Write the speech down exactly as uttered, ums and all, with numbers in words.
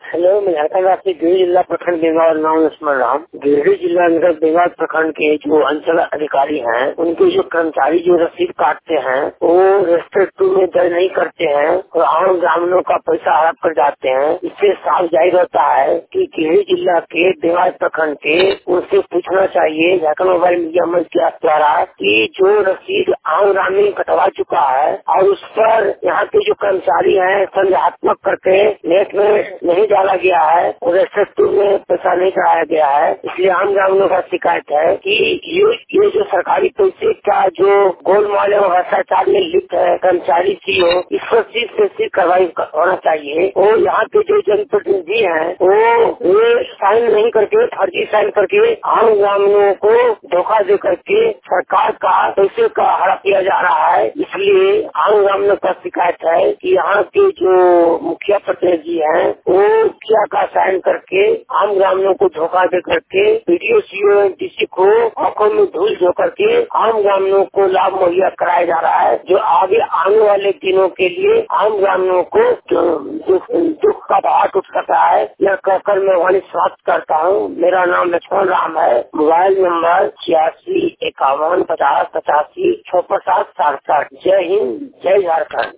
Hello, मैं झारखंड राज्य गिरिडीह जिला प्रखंड बेंगाल नाम लक्ष्मण राम। गिरिडीह जिला अंतर्गत बेंगाल प्रखंड के जो अंचल अधिकारी हैं, उनके जो कर्मचारी जो रसीद काटते हैं वो रजिस्टर टू में दर्ज नहीं करते हैं और आम ग्रामीणों का पैसा हड़प कर जाते हैं। इससे साफ जाहिर होता है कि गिरिडीह जिला के बेंगाल प्रखंड के उनसे पूछना चाहिए झारखंड मोबाइल मीडिया मंच के द्वारा कि जो रसीद आम ग्रामीण कटवा चुका है और उस पर यहाँ के जो कर्मचारी हैं संज्ञात्मक करके नेट में नहीं डाला गया है और रजिस्टर टू में पैसा नहीं कराया गया है। इसलिए आम ग्रामीणों का शिकायत है कि ये ये जो सरकारी पैसे का जो गोलमाल और भ्रष्टाचार में लिप्त है कर्मचारी सीओ, इस पर सिर्फ से सिर्फ कार्रवाई होना चाहिए। और यहाँ के जो जनप्रतिनिधि हैं वो ये साइन नहीं करके फर्जी साइन करके आम ग्रामीणों को धोखा दे करके सरकार का पैसे का हड़प किया जा रहा है। इसलिए आम ग्रामीणों का शिकायत है कि यहाँ के जो मुखिया प्रतिनिधि हैं वो मुखिया का साइन करके आम ग्रामीणों को धोखा दे करके पीडीओ सीओ डीसी को आंखों में धूल झोंक करके आम ग्रामीणों को लाभ मुहैया कराया जा रहा है, जो आगे आने वाले दिनों के लिए आम ग्रामीणों को दुख का भार उठ सकता है। यह कहकर मैं वाणी समाप्त करता हूँ। मेरा नाम लक्ष्मण राम है। मोबाइल नंबर छियासी इक्यावन पचास पचासी छह सात साठ साठ। जय हिंद, जय झारखंड।